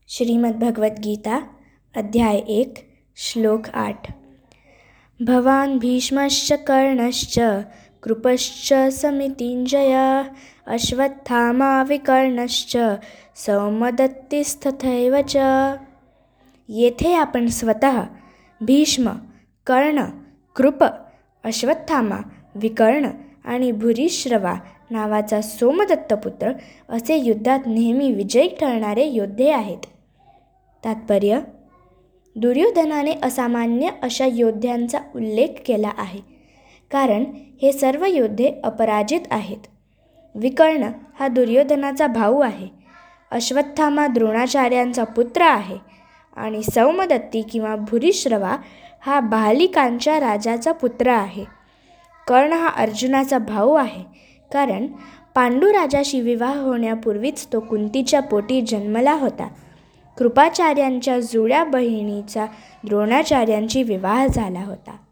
श्रीमद्भगवद्गीता अध्याय 1 श्लोक 8। भवान् भीष्मश्च कर्णश्च कृपश्च समितिञ्जयः अश्वत्थामा विकर्णश्च सौमदत्तिस्तथैव च। येथे आपण स्वतः भीष्म, कर्ण, कृप, अश्वत्थामा, विकर्ण आणि भूरिश्रवा नावाचा सोमदत्तपुत्र असे युद्धात नेहमी विजयी ठरणारे योद्धे आहेत. तात्पर्य: दुर्योधनाने असामान्य अशा योद्ध्यांचा उल्लेख केला आहे, कारण हे सर्व योद्धे अपराजित आहेत. विकर्ण हा दुर्योधनाचा भाऊ आहे, अश्वत्थामा द्रोणाचार्यांचा पुत्र आहे आणि सौमदत्ती किंवा भूरिश्रवा हा बाहलिकांच्या राजाचा पुत्र आहे. कर्ण हा अर्जुनाचा भाऊ आहे, कारण पांडुराजाशी विवाह होण्यापूर्वीच तो कुंतीच्या पोटी जन्मला होता. कृपाचार्यांच्या जुळ्या बहिणीचा द्रोणाचार्यांशी विवाह झाला होता.